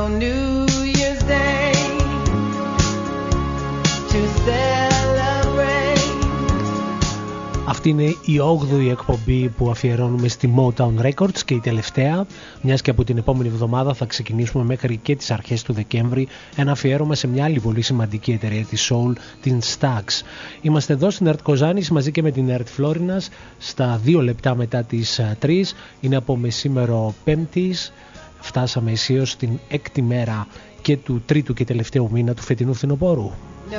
New Year's Day to celebrate. Αυτή είναι η 8η εκπομπή που αφιερώνουμε στη Motown Records και η τελευταία, μιας και από την επόμενη εβδομάδα θα ξεκινήσουμε μέχρι και τις αρχές του Δεκέμβρη ένα αφιέρωμα σε μια άλλη πολύ σημαντική εταιρεία της Soul, την Stax. Είμαστε εδώ στην ΕΡΤ Κοζάνης μαζί και με την ΕΡΤ Φλόρινας στα 2 λεπτά μετά τις 3. Είναι από μεσήμερο Πέμπτης. Φτάσαμε αισίως στην 6η μέρα και του τρίτου και τελευταίου μήνα του φετινού φθινοπόρου.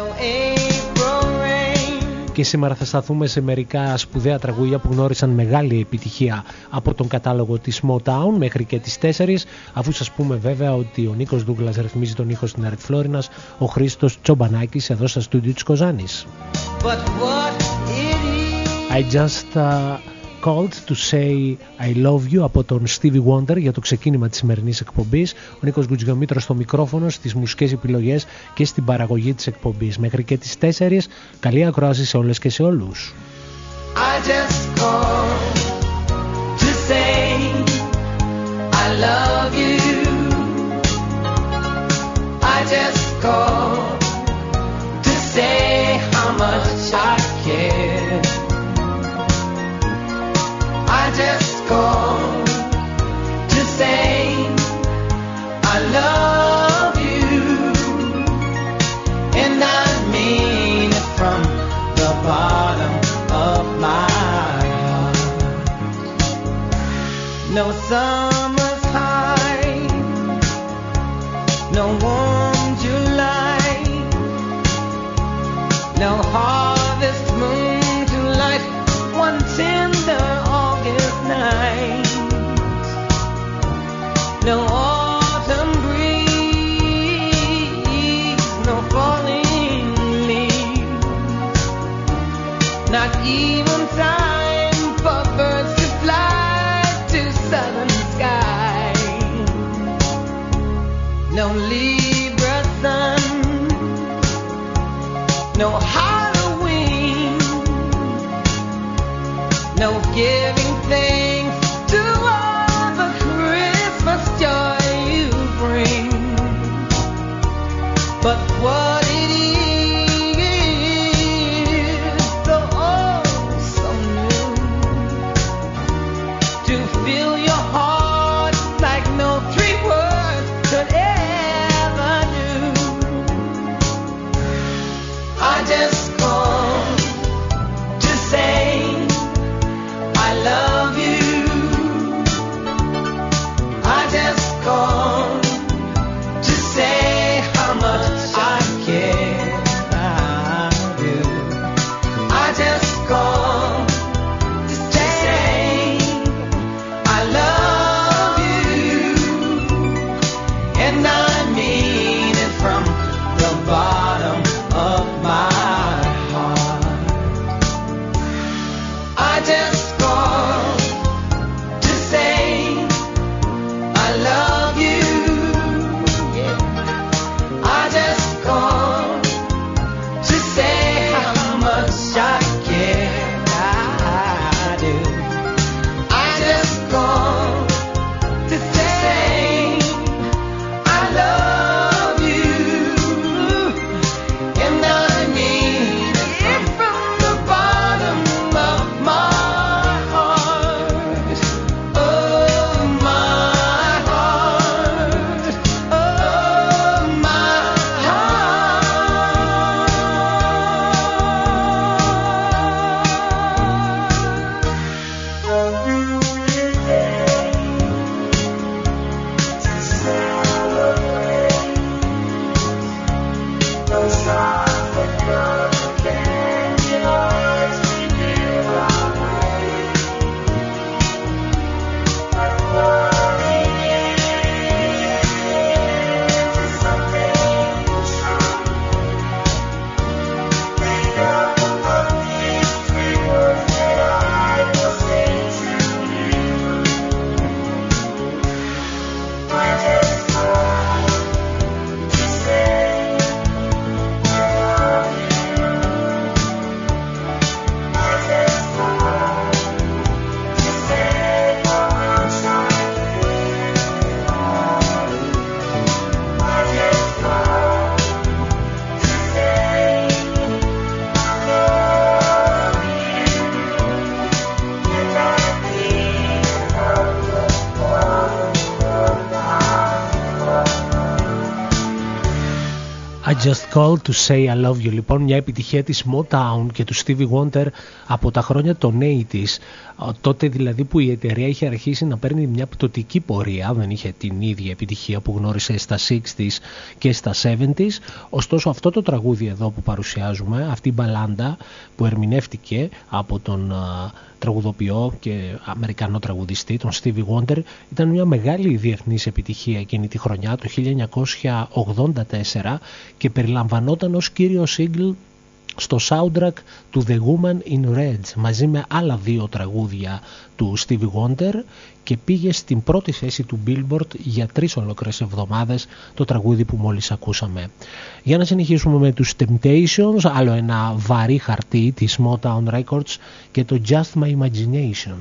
Και σήμερα θα σταθούμε σε μερικά σπουδαία τραγούδια που γνώρισαν μεγάλη επιτυχία από τον κατάλογο της Motown μέχρι και τις 4, αφού σας πούμε βέβαια ότι ο Νίκος Δούγκλας ρυθμίζει τον ήχο στην ΕΡΤ Φλόρινας, ο Χρήστος Τσομπανάκης εδώ στα στούντιο της Κοζάνης. I just called to say I love you από τον Stevie Wonder για το ξεκίνημα της σημερινής εκπομπής. Ο Νίκος Γκουτζιομήτρος στο μικρόφωνο, στις μουσικές επιλογές και στην παραγωγή της εκπομπής. Μέχρι και τις 4, καλή ακρόαση σε όλες και σε όλους. I just called to say I love you. I just called to say how much I care. I just called to say I love you, and I mean it from the bottom of my heart. No summer's high, no warm July, no harvest moon to light one tender August night, no autumn breeze, no falling leaves, not even time for birds to fly to southern sky, no Libra sun, no Halloween, no giving thanks to all the Christmas joy you bring. But what it is, so oh so new, to fill your heart like no 3 words could ever do. I just called to say I love Just Call to Say I Love You. Λοιπόν, μια επιτυχία της Motown και του Stevie Wonder από τα χρόνια των 80's. Τότε δηλαδή που η εταιρεία είχε αρχίσει να παίρνει μια πτωτική πορεία, δεν είχε την ίδια επιτυχία που γνώρισε στα 60's και στα 70's. Ωστόσο αυτό το τραγούδι εδώ που παρουσιάζουμε, αυτή η μπαλάντα που ερμηνεύτηκε από τον τραγουδοποιό και Αμερικανό τραγουδιστή, τον Stevie Wonder, ήταν μια μεγάλη διεθνής επιτυχία εκείνη τη χρονιά, το 1984, και περιλαμβανόταν ως κύριο single στο soundtrack του The Woman in Red μαζί με άλλα δύο τραγούδια του Stevie Wonder και πήγε στην πρώτη θέση του Billboard για 3 ολόκληρες εβδομάδες το τραγούδι που μόλις ακούσαμε. Για να συνεχίσουμε με τους Temptations, άλλο ένα βαρύ χαρτί της Motown Records και το Just My Imagination.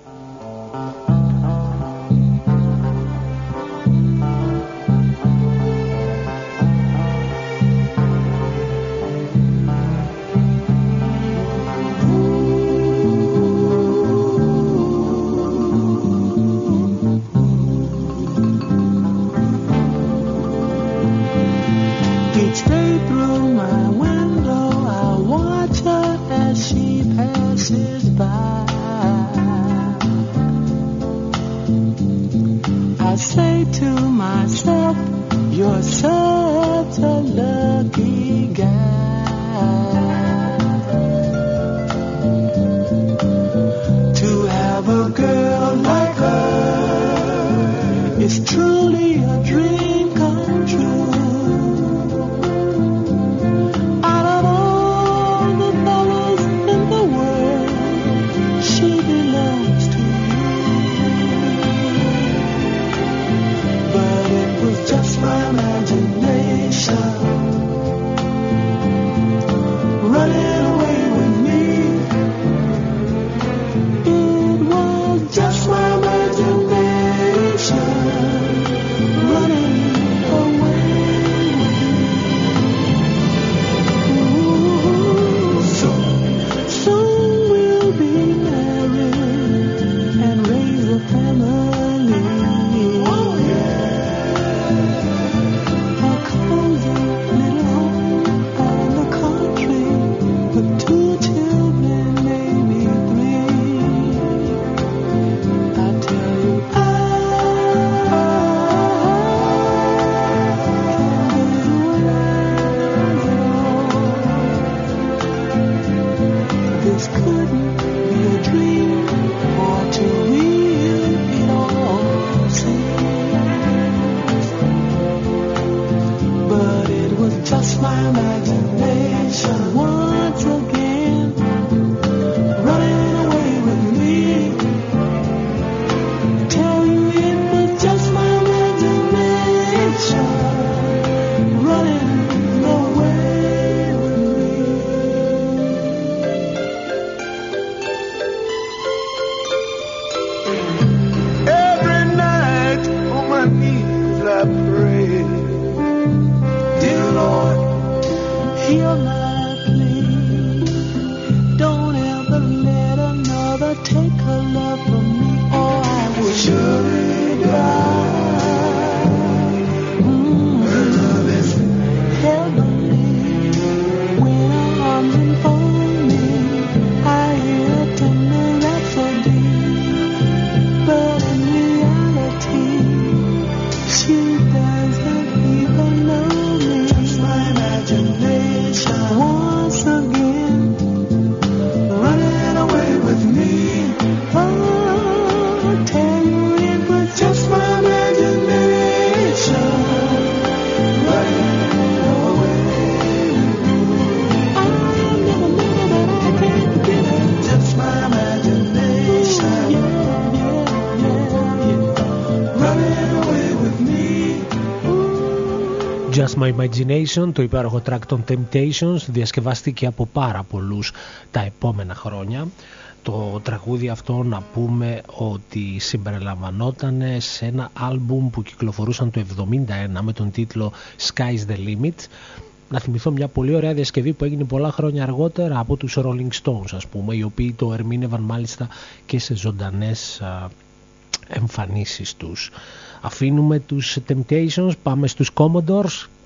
My Imagination, το υπέροχο track των Temptations, διασκευάστηκε από πάρα πολλούς τα επόμενα χρόνια. Το τραγούδι αυτό να πούμε ότι συμπεριλαμβανόταν σε ένα άλμπουμ που κυκλοφορούσαν το 1971 με τον τίτλο Sky's the Limit. Να θυμηθώ μια πολύ ωραία διασκευή που έγινε πολλά χρόνια αργότερα από τους Rolling Stones, ας πούμε, οι οποίοι το ερμήνευαν μάλιστα και σε ζωντανές εμφανίσεις τους. Αφήνουμε τους Temptations, πάμε στους Commodores.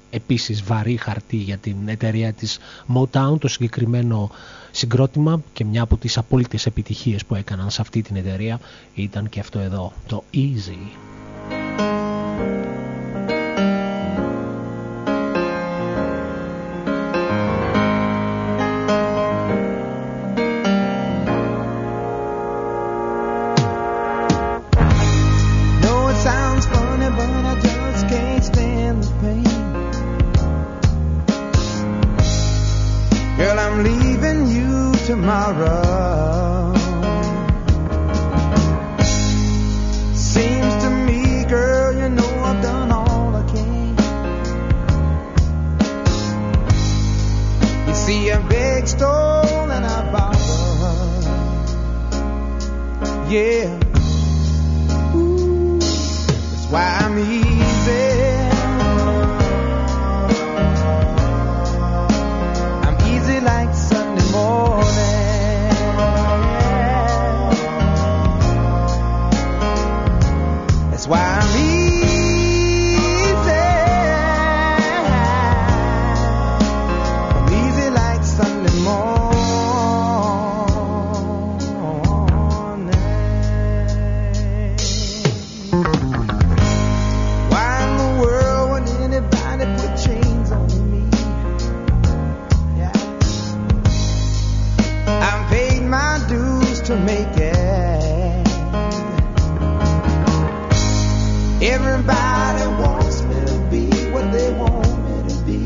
επίσης βαρύ χαρτί για την εταιρεία της Motown το συγκεκριμένο συγκρότημα, και μια από τις απόλυτες επιτυχίες που έκαναν σε αυτή την εταιρεία ήταν και αυτό εδώ, το Easy. Tomorrow seems to me, girl, you know I've done all I can. You see, I beg, stole, and I borrowed. Yeah, ooh, that's why I'm easy. I'm easy like Sunday morning. That's why I'm easy. I'm easy like Sunday morning. Why in the world would anybody put chains on me? Yeah. I've paid my dues to make it. Everybody wants me to be what they want me to be.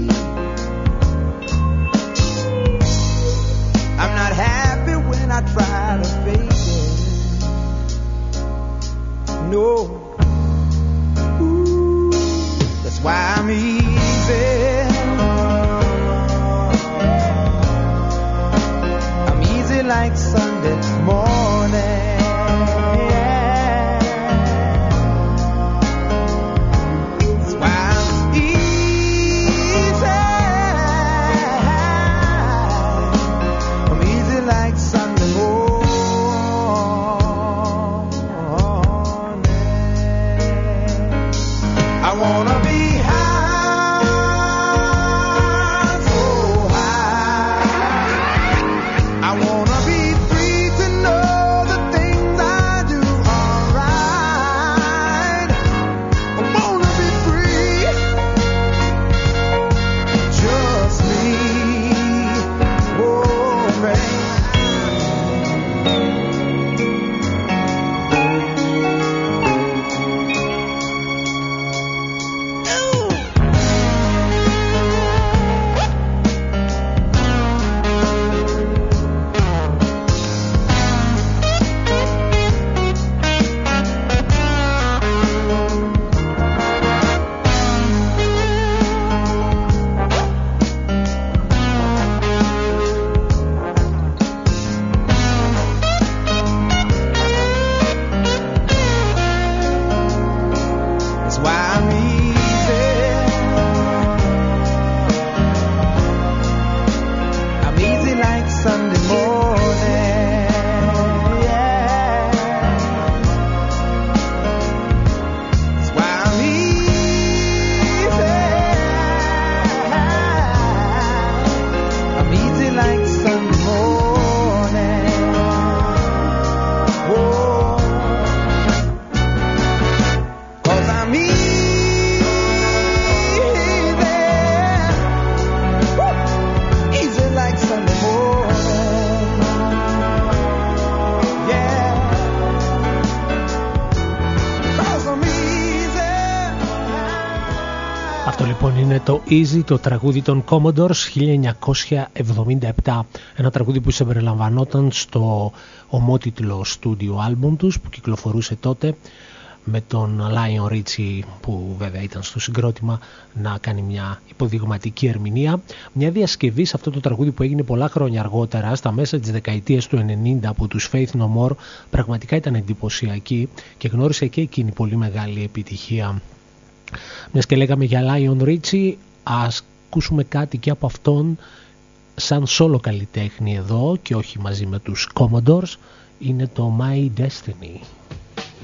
I'm not happy when I try to fake it. No. Ooh, that's why I'm easy. I'm easy like Sunday morning. Είναι το Easy, το τραγούδι των Commodores 1977. Ένα τραγούδι που συμπεριλαμβανόταν στο ομότιτλο studio album τους που κυκλοφορούσε τότε, με τον Lion Richie που βέβαια ήταν στο συγκρότημα να κάνει μια υποδειγματική ερμηνεία. Μια διασκευή σε αυτό το τραγούδι που έγινε πολλά χρόνια αργότερα, στα μέσα της δεκαετίας του 90, από τους Faith No More, πραγματικά ήταν εντυπωσιακή και γνώρισε και εκείνη πολύ μεγάλη επιτυχία. Μιας και λέγαμε για Lion Richie, ας ακούσουμε κάτι και από αυτόν σαν solo καλλιτέχνη εδώ και όχι μαζί με τους Commodores. Είναι το My Destiny.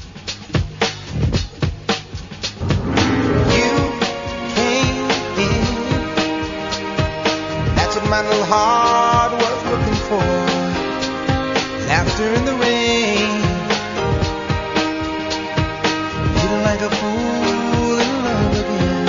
You came in your heart was looking for. Laughter in the rain, feeling like a fool in love again.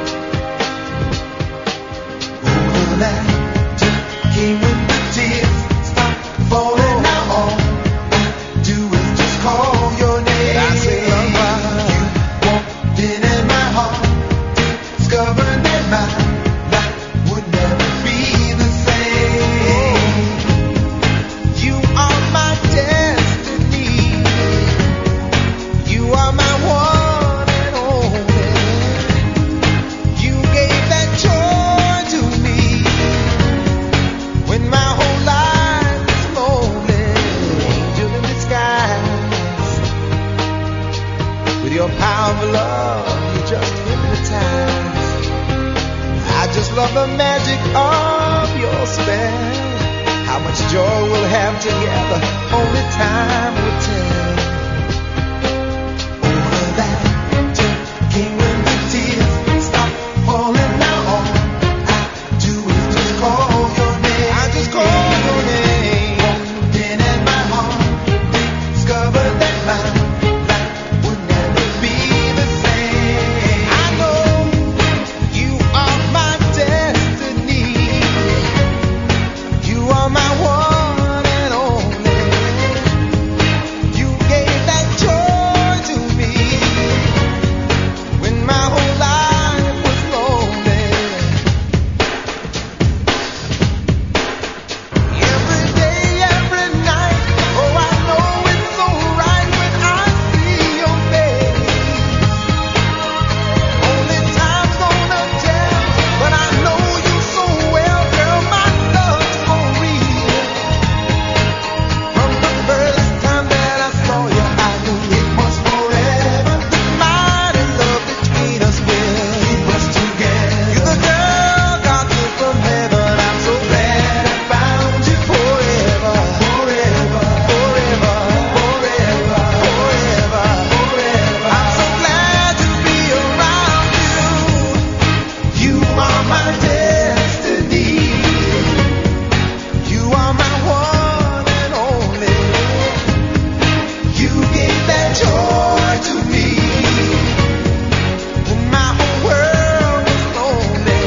Oh, that came when the tears stop falling. Now all I do is just call your name. I say, lover, you walked in my heart, discovered that my life would never be the same. You are my destiny. You are my one and only. You gave that joy to me when my whole life was lonely. Angel in disguise, with your power of love, you just hypnotize. I just love the magic of your spell. How much joy we'll have together, only time will tell. All of that came when the tears stop falling. Now all I do is just call your name. I just call your name. Walked in my heart, discovered that my life would never be the same. I know you are my destiny. You are my one and only. You gave that joy to me when my whole life was lonely. Every day, every night, oh, I know it's so right when I see your face. Only time's gonna tell, but I know you so well, girl. My love's for real. From the first time that I saw you, I knew it was forever. The mighty love between us will keep us together. You're the girl God sent from heaven. I'm so glad I found you. Forever, forever, forever, forever, forever, forever. I'm so glad to be around you. You are my destiny. You are my one and only. You gave that joy to me when my whole world was lonely.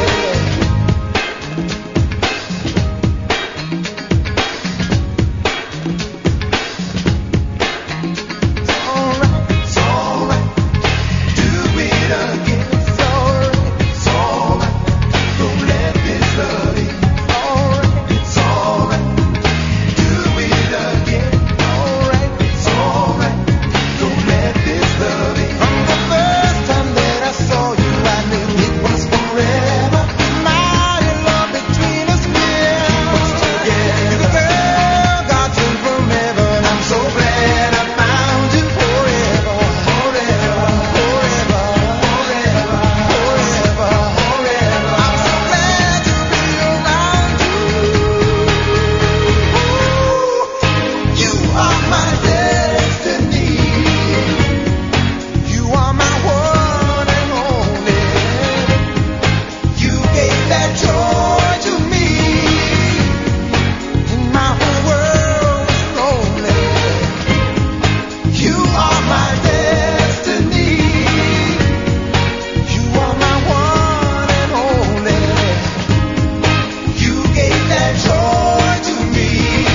It's alright, do it again. It's alright, don't let this love in. It's alright, do it again. It's alright, don't let this love in. From the first time that I saw you, I knew it was forever. My love between us will keep us together. You're the girl God sent from heaven. I'm so glad I found you. Forever, forever, forever, forever, forever, forever. I'm so glad to be around you. You are my destiny. You are my one and only. You gave that joy to me when my whole world was lonely. You are my destiny. You are my one and only. You gave that joy to me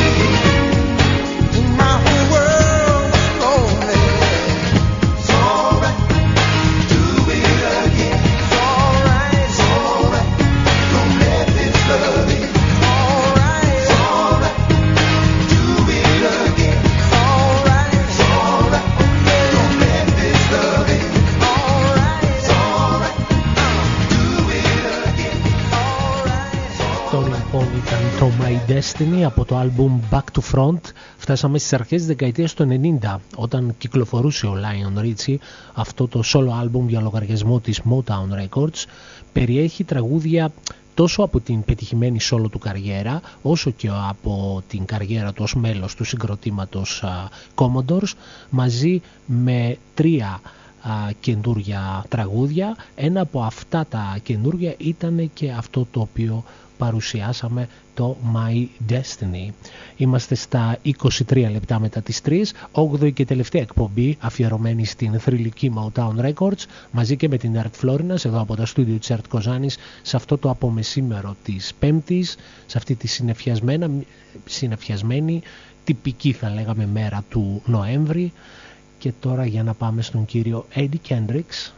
when my whole world was lonely. It's alright, do it again. It's alright, don't let this love in. It's alright, do it again. It's alright, don't let this love in. It's alright, do it again. Αυτό λοιπόν ήταν το My Destiny από το άλμπουμ Back to Front. Φτάσαμε στις αρχές της δεκαετίας του 90, όταν κυκλοφορούσε ο Lionel Richie αυτό το solo άλμπουμ για λογαριασμό της Motown Records. Περιέχει τραγούδια τόσο από την πετυχημένη solo του καριέρα, όσο και από την καριέρα του ως μέλος του συγκροτήματος Commodores, μαζί με 3 καινούρια τραγούδια. Ένα από αυτά τα καινούρια ήταν και αυτό το οποίο παρουσιάσαμε, το My Destiny. Είμαστε στα 23 λεπτά μετά τις 3, 8η και τελευταία εκπομπή αφιερωμένη στην θρυλική Motown Records, μαζί και με την Art Florinas εδώ από τα στούντιο της Art Kozanis, σε αυτό το απομεσήμερο της Πέμπτης, σε αυτή τη συννεφιασμένη τυπική θα λέγαμε μέρα του Νοέμβρη. Και τώρα για να πάμε στον κύριο Eddie Kendricks.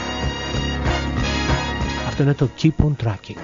Αυτό είναι το Keep on Tracking.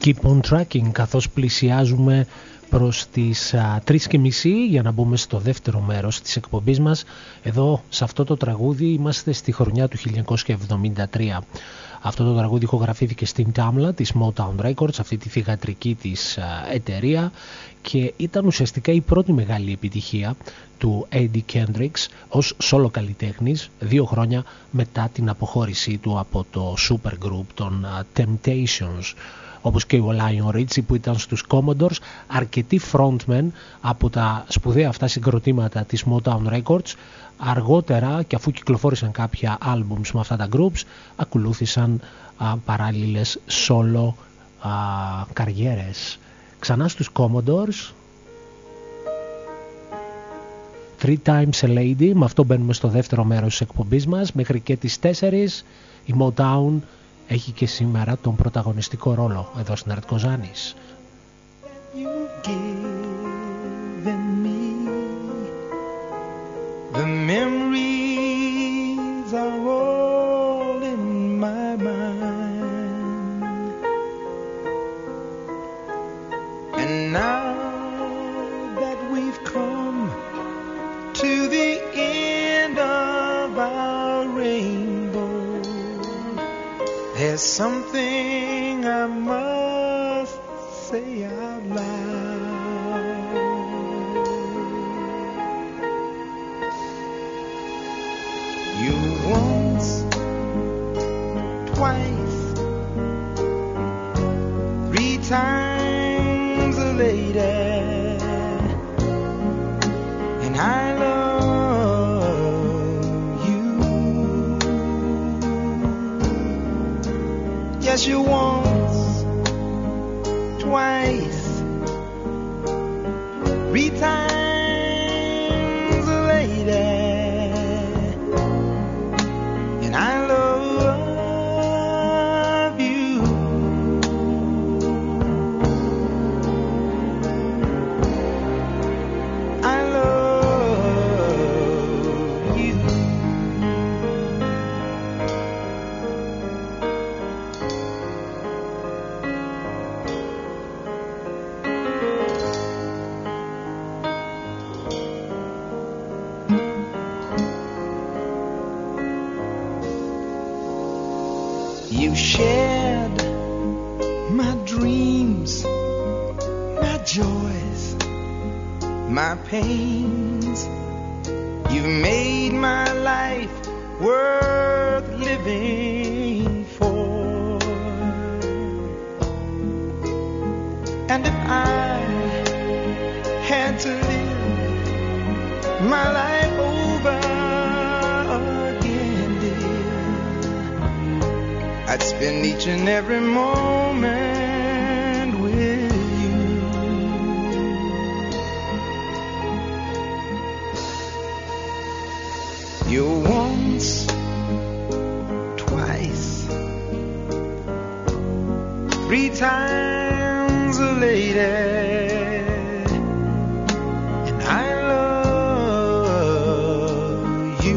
Keep on Tracking, καθώς πλησιάζουμε προς τις 3:30 για να μπούμε στο δεύτερο μέρος της εκπομπής μας. Εδώ σε αυτό το τραγούδι είμαστε στη χρονιά του 1973. Αυτό το τραγούδι ηχογραφήθηκε στην Tamla της Motown Records, αυτή τη θυγατρική της εταιρεία, και ήταν ουσιαστικά η πρώτη μεγάλη επιτυχία του Eddie Kendricks ως solo καλλιτέχνης 2 χρόνια μετά την αποχώρησή του από το supergroup των Temptations, όπως και ο Lion Richie που ήταν στους Commodores, αρκετοί frontmen από τα σπουδαία αυτά συγκροτήματα της Motown Records. Αργότερα, και αφού κυκλοφόρησαν κάποια albums με αυτά τα groups, ακολούθησαν παράλληλες solo καριέρες. Ξανά στους Commodores, Three Times a Lady, με αυτό μπαίνουμε στο δεύτερο μέρος της εκπομπής μας. Μέχρι και τις 4 η Motown έχει και σήμερα τον πρωταγωνιστικό ρόλο εδώ στην Art Kozanis. The memories are all in my mind, and now that we've come to the end of our rainbow, there's something I must say out loud. You once, twice, 3 times a lady, and I love you. Yes, you once, twice, 3 times a lady. I love you. I love you. You shared my dreams, my joys, my pains. You've made my life worth living for. And if I had to live my life over again, dear, I'd spend each and every moment with you. You're once, twice, 3 times a lady, and I love you.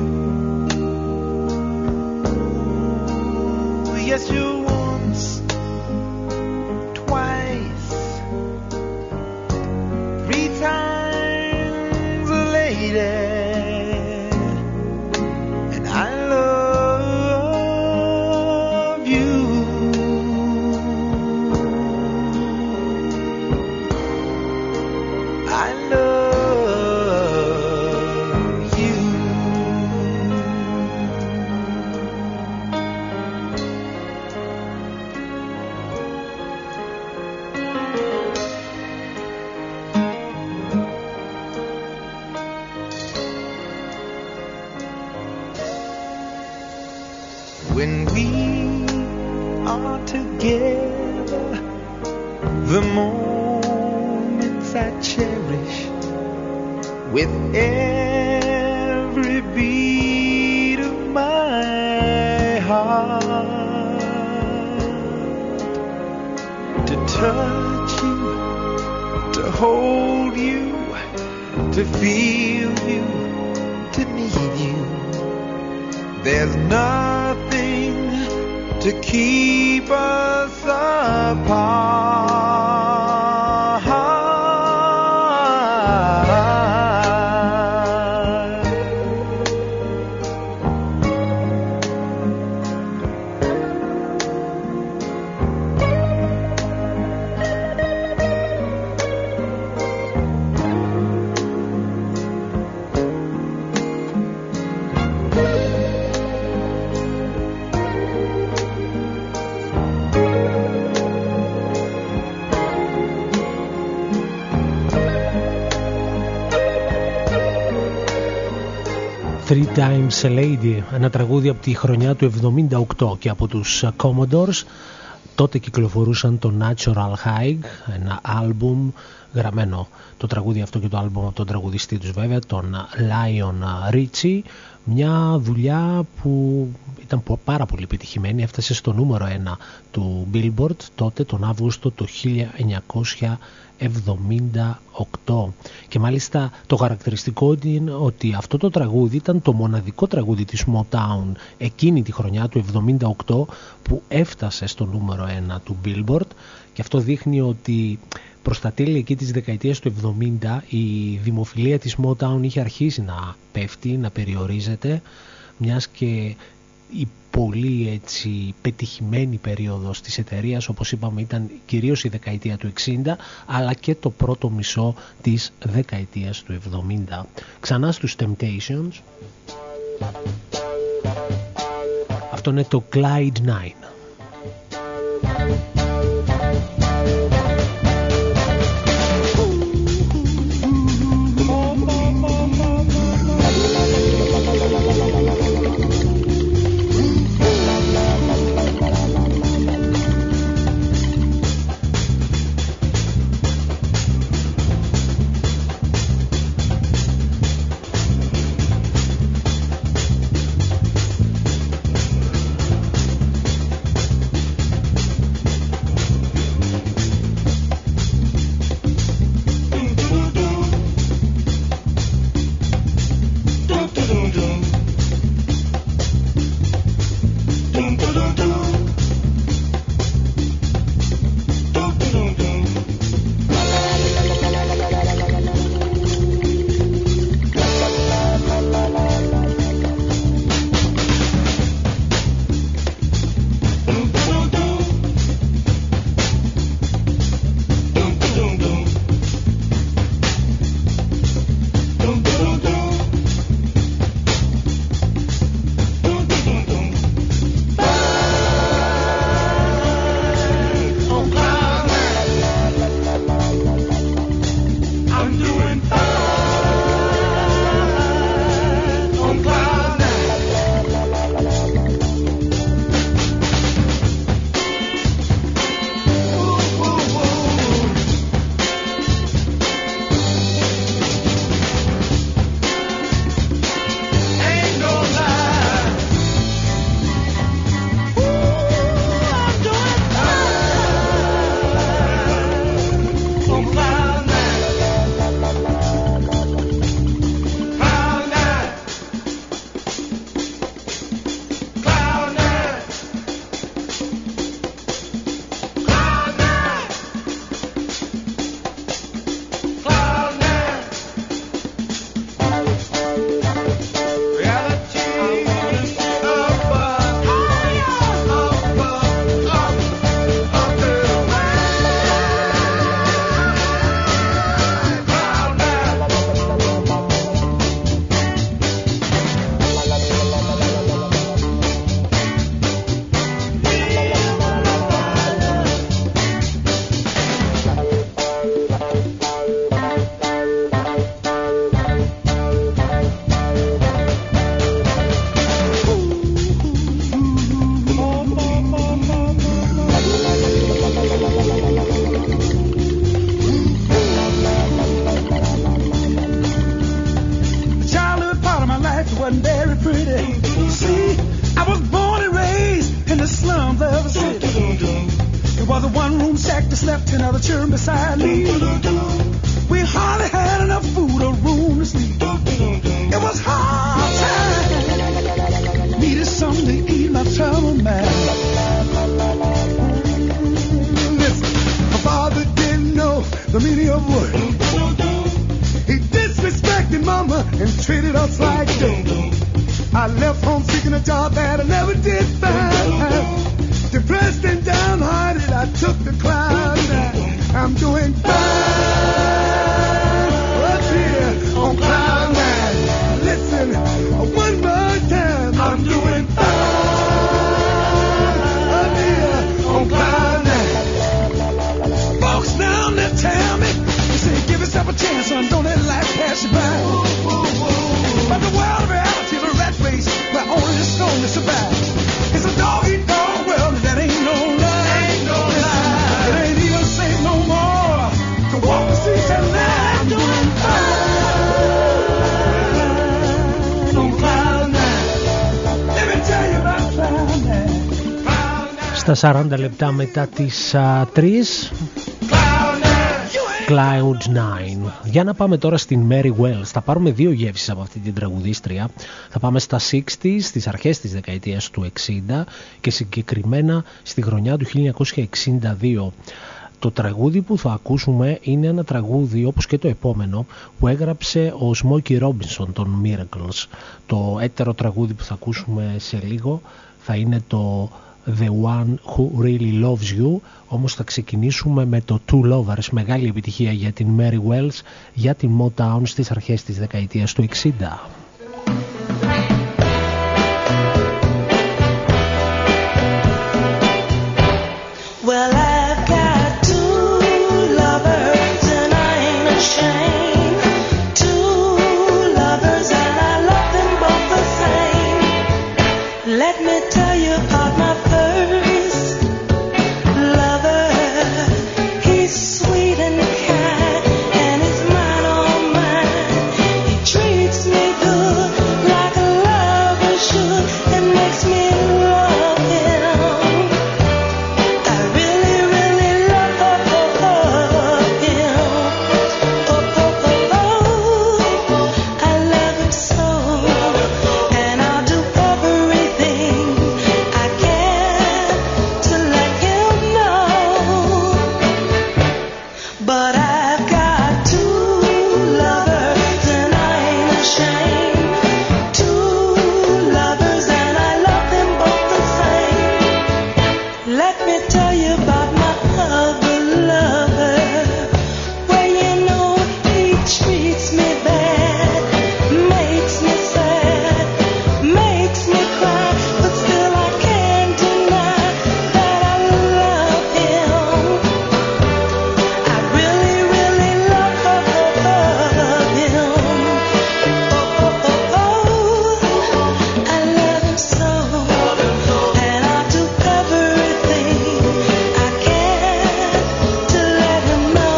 Yes, you once, twice, 3 times a lady. When we are together, the moments I cherish with every beat of my heart. To touch you, to hold you, to feel you, to need you. There's nothing to keep us apart. Three Times a Lady, ένα τραγούδι από τη χρονιά του 78 και από τους Commodores. Τότε κυκλοφορούσαν το Natural High, ένα άλμπουμ γραμμένο το τραγούδι αυτό και το άλμπουμ από τον τραγουδιστή τους βέβαια, τον Lion Richie. Μια δουλειά που ήταν πάρα πολύ επιτυχημένη, έφτασε στο νούμερο 1 του Billboard τότε τον Αύγουστο του 1978 και μάλιστα το χαρακτηριστικό είναι ότι αυτό το τραγούδι ήταν το μοναδικό τραγούδι της Motown εκείνη τη χρονιά του 78 που έφτασε στο νούμερο 1 του Billboard και αυτό δείχνει ότι προς τα τέλη εκεί της δεκαετίας του 70 η δημοφιλία της Motown είχε αρχίσει να πέφτει, να περιορίζεται, μιας και η πολύ έτσι πετυχημένη περίοδος της εταιρείας, όπως είπαμε, ήταν κυρίως η δεκαετία του 60 αλλά και το πρώτο μισό της δεκαετίας του 70. Ξανά στους Temptations, αυτό είναι το Clyde 9. Left another churn beside me. We hardly had enough food or room to sleep. It was hard time. Needed something to eat my troubled mind. job that I never did find. Depressed and downhearted, I took the climb. I'm doing fine up here on cloud nine. Listen, one more time. I'm doing fine up here on cloud nine. Folks down there tell me, they say give yourself a chance, son, don't let life pass you by. But the world of reality, the rat race, where only the strong to survive. It's a dog-eat-dog world that ain't no lie. Ain't no lie. It ain't even safe no more to walk the streets at night. I'm doing fine on cloud nine. Let me tell you about cloud nine. Στα 40 λεπτά μετά τις 3, Cloud 9. Για να πάμε τώρα στην Mary Wells. Θα πάρουμε δύο γεύσεις από αυτή την τραγουδίστρια. Θα πάμε στα 60s, στις αρχές της δεκαετίας του 60 και συγκεκριμένα στη χρονιά του 1962. Το τραγούδι που θα ακούσουμε είναι ένα τραγούδι, όπως και το επόμενο, που έγραψε ο Smokey Robinson των Miracles. Το έτερο τραγούδι που θα ακούσουμε σε λίγο θα είναι το The One Who Really Loves You, όμως θα ξεκινήσουμε με το Two Lovers, μεγάλη επιτυχία για την Mary Wells, για την Motown στις αρχές της δεκαετίας του 60. Well, I've got two lovers and I ain't ashamed. Two lovers and I love them both the same. Let me tell you about my first lover. He's sweet and kind and he's mine, all mine. He treats me good like a lover should and makes me love him. I really, really love him. Oh, oh, oh, oh, I love him so, and I'll do everything I can to let him know. But I've got two lovers and I ain't ashamed. Two lovers and I love them both the same. Let me tell you about my other lover. Well, you know he treats me bad, makes me sad, makes me cry, but still I can't deny that I love him. I really, really love him. Oh, oh, oh, oh, I love him so, and I'll do everything I can to let him know.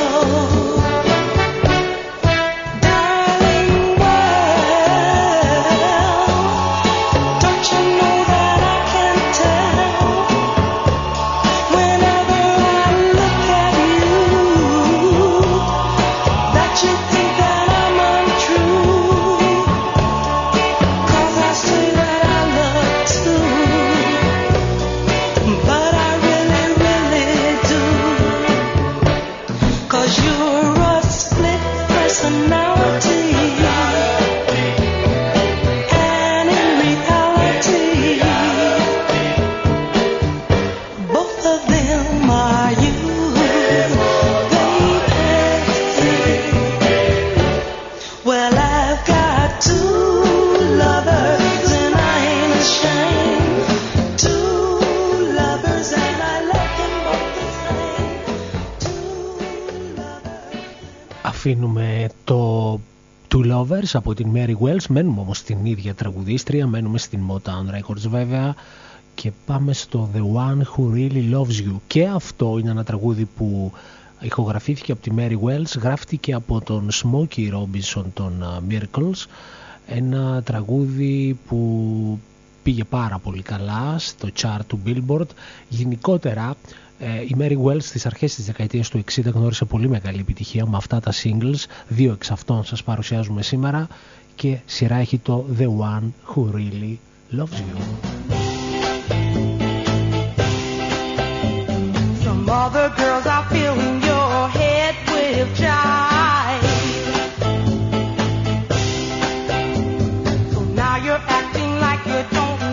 Darling, well, don't you know that I can tell whenever I look at you that you think that I'm untrue? 'Cause I say that I love too, but I really, really do. 'Cause you're a split personality, and in reality, both of them are you, baby. Well, I've got two lovers and I ain't ashamed. Two lovers and I love them both the same. Two lovers. Αφήνουμε το Two Lovers από την Mary Wells, μένουμε όμως στην ίδια τραγουδίστρια, μένουμε στην Motown Records βέβαια και πάμε στο The One Who Really Loves You. Και αυτό είναι ένα τραγούδι που ηχογραφήθηκε από τη Mary Wells, γράφτηκε από τον Smokey Robinson των Miracles, ένα τραγούδι που πήγε πάρα πολύ καλά στο chart του Billboard. Γενικότερα η Mary Wells στις αρχές της δεκαετίας του 60 γνώρισε πολύ μεγάλη επιτυχία με αυτά τα singles. Δύο εξ αυτών σας παρουσιάζουμε σήμερα και σειρά έχει το The One Who Really Loves You. Some other girls are filling your head with jive. So now you're acting like you don't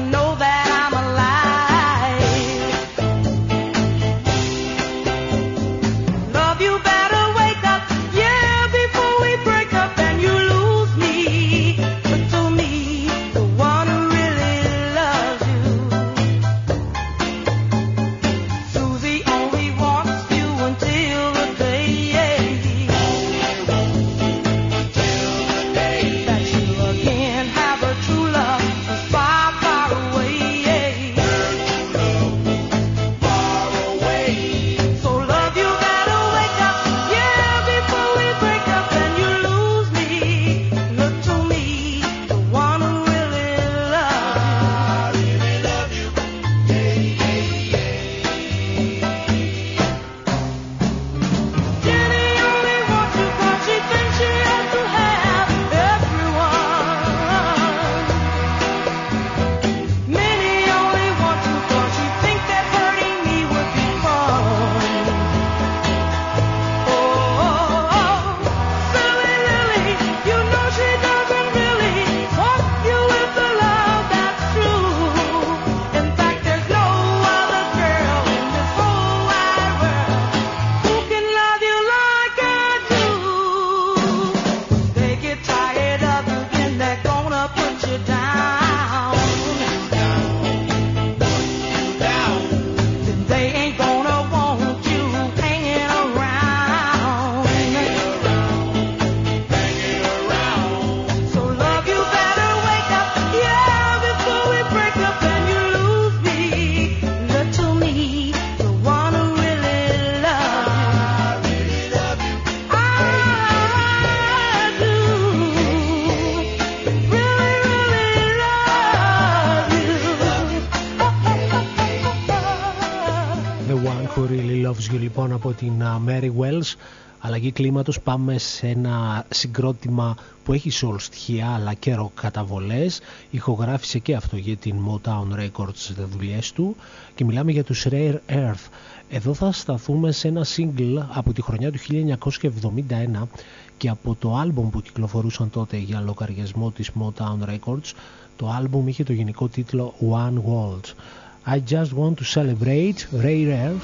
λοιπόν από την Mary Wells. Αλλαγή κλίματος, πάμε σε ένα συγκρότημα που έχει soul στοιχεία αλλά και rock καταβολές. Ηχογράφησε και αυτό για την Motown Records στις δουλειές του και μιλάμε για τους Rare Earth. Εδώ θα σταθούμε σε ένα single από τη χρονιά του 1971 και από το άλμπουμ που κυκλοφορούσαν τότε για λογαριασμό της Motown Records. Το άλμπουμ είχε το γενικό τίτλο One World. I just want to celebrate Rare Earth.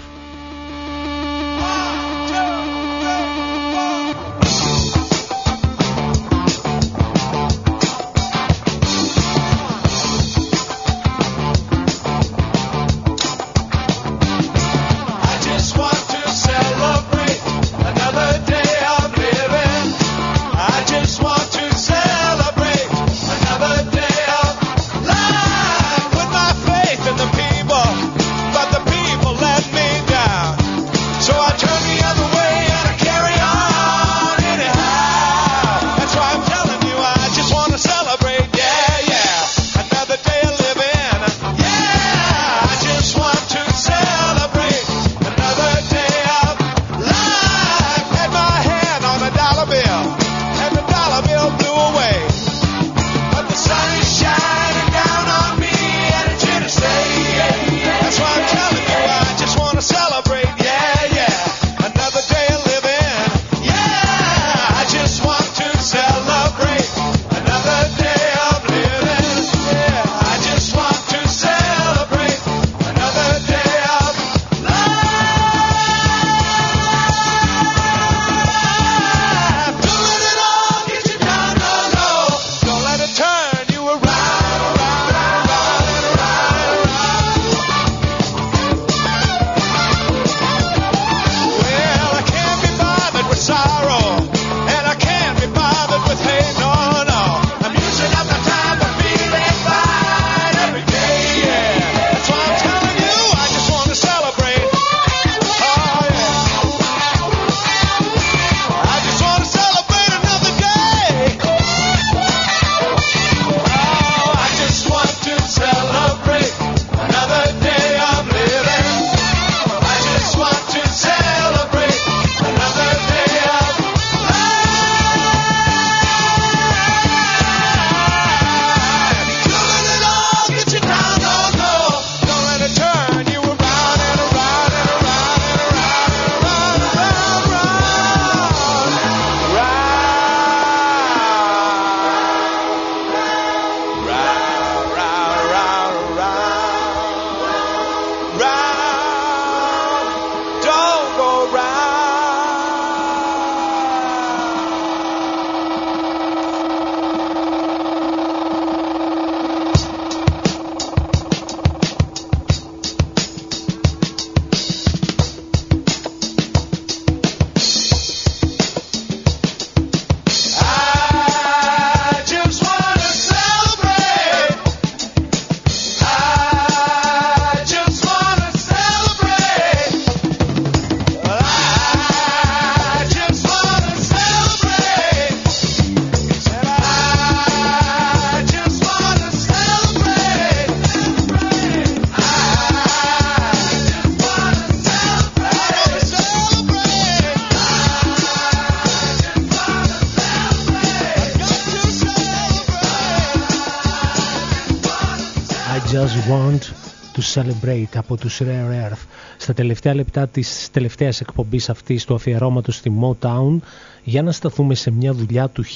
Just Want to Celebrate από τους Rare Earth. Στα τελευταία λεπτά της τελευταίας εκπομπής αυτής του αφιερώματος στη Motown, για να σταθούμε σε μια δουλειά του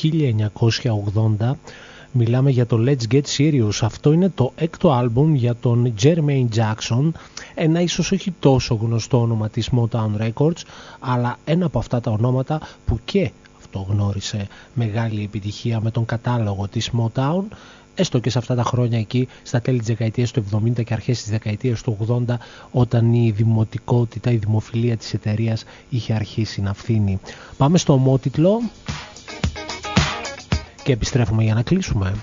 1980. Μιλάμε για το Let's Get Serious. Αυτό είναι το έκτο άλμπουμ για τον Jermaine Jackson, ένα ίσως όχι τόσο γνωστό όνομα της Motown Records, αλλά ένα από αυτά τα ονόματα που και αυτό γνώρισε μεγάλη επιτυχία με τον κατάλογο της Motown, έστω και σε αυτά τα χρόνια εκεί, στα τέλη της δεκαετίας του 70 και αρχές της δεκαετίας του 80, όταν η δημοτικότητα, η δημοφιλία της εταιρείας είχε αρχίσει να φθήνει. Πάμε στο ομότιτλο και επιστρέφουμε για να κλείσουμε.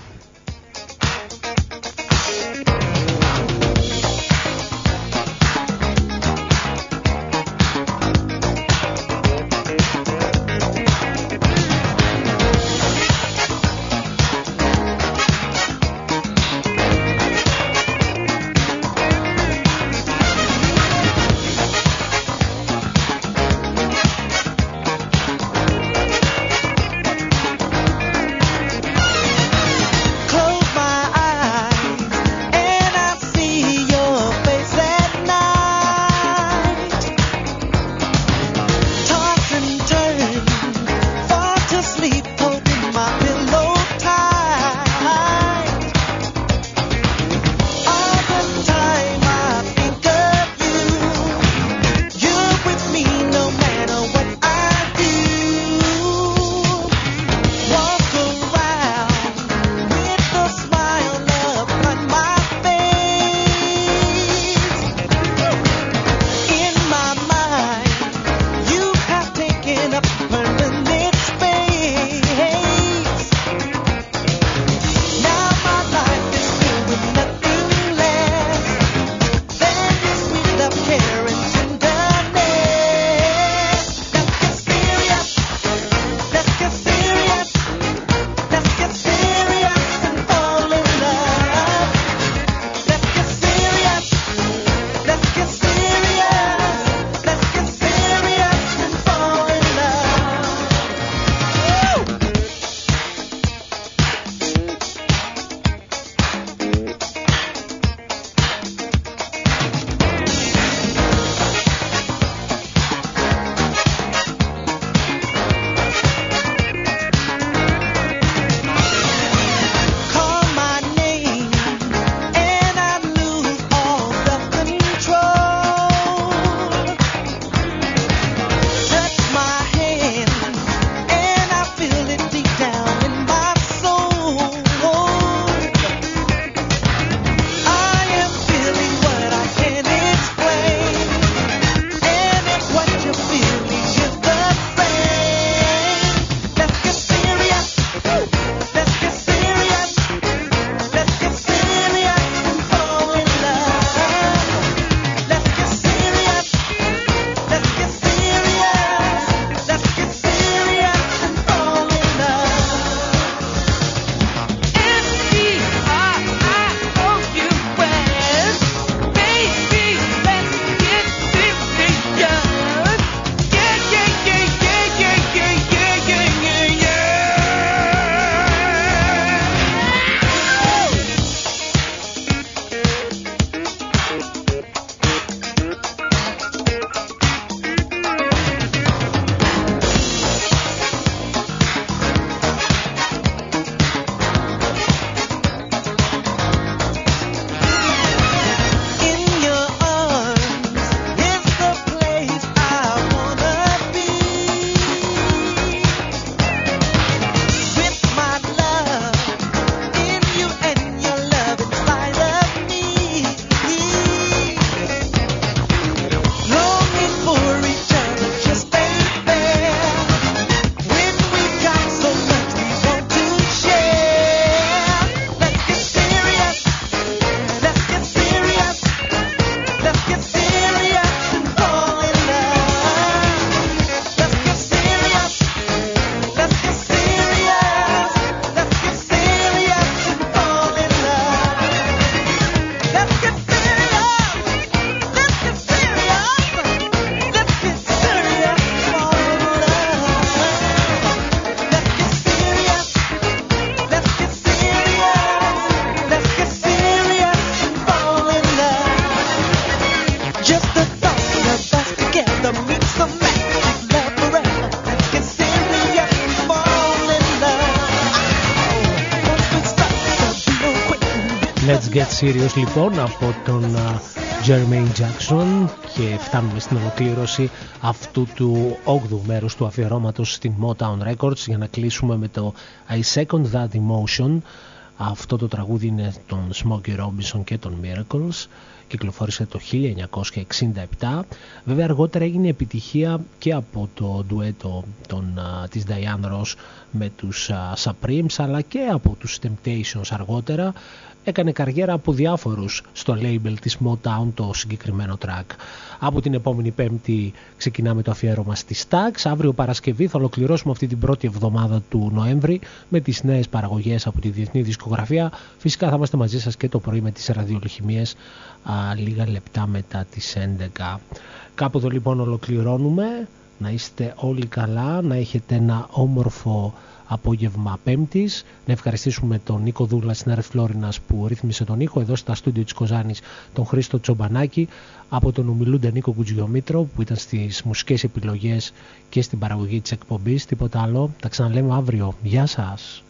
Let's Get Serious λοιπόν από τον Jermaine Jackson, και φτάνουμε στην ολοκλήρωση αυτού του 8ου μέρους του αφιερώματος στην Motown Records για να κλείσουμε με το I Second That Emotion. Αυτό το τραγούδι είναι των Smokey Robinson και των Miracles, κυκλοφόρησε το 1967. Βέβαια αργότερα έγινε επιτυχία και από το ντουέτο της Diane Ross με τους Supremes, αλλά και από τους Temptations αργότερα. Έκανε καριέρα από διάφορους στο label της Motown το συγκεκριμένο track. Από την επόμενη Πέμπτη ξεκινάμε το αφιέρωμα στις Stax. Αύριο Παρασκευή θα ολοκληρώσουμε αυτή την πρώτη εβδομάδα του Νοέμβρη με τις νέες παραγωγές από τη διεθνή δισκογραφία. Φυσικά θα είμαστε μαζί σας και το πρωί με τις ραδιολιχημίες λίγα λεπτά μετά τις 11. Κάπου εδώ λοιπόν ολοκληρώνουμε. Να είστε όλοι καλά, να έχετε ένα όμορφο απόγευμα Πέμπτης. Να ευχαριστήσουμε τον Νίκο Δούλα στην ΑΡΕ Φλόρινας που ρύθμισε τον ήχο, εδώ στα στούντιο της Κοζάνης τον Χρήστο Τσομπανάκη, από τον ομιλούντα Νίκο Κουτζιομήτρο που ήταν στις μουσικές επιλογές και στην παραγωγή της εκπομπής. Τίποτα άλλο, τα ξαναλέμε αύριο. Γεια σας.